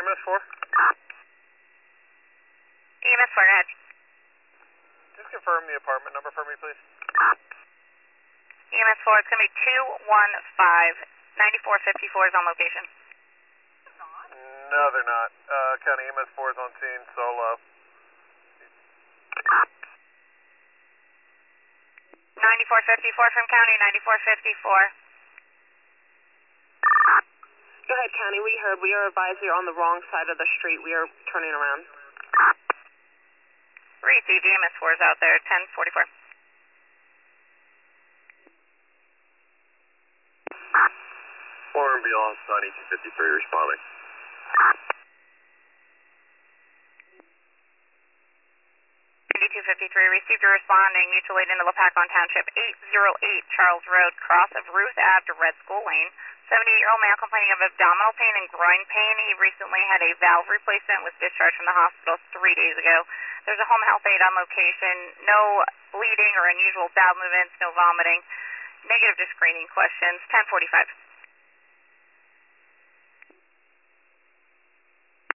EMS 4? EMS 4, go ahead. Just confirm the apartment number for me, please. EMS 4, it's going to be 215-9454 is on location. No, they're not. County EMS 4 is on scene, solo. 9454 from County, 9454. Go ahead, County. We heard. We are advised we are on the wrong side of the street. We are turning around. Received, EMS 4 is out there, 1044. Four ambulance, 9253 responding. 9253, received a responding, mutual aid into Lapacon Township, 808 Charles Road, cross of Ruth Ave to Red School Lane. 78-year-old male complaining of abdominal pain and groin pain. He recently had a valve replacement, was discharged from the hospital 3 days ago. There's a home health aide on location. No bleeding or unusual bowel movements, no vomiting. Negative to screening questions, 1045.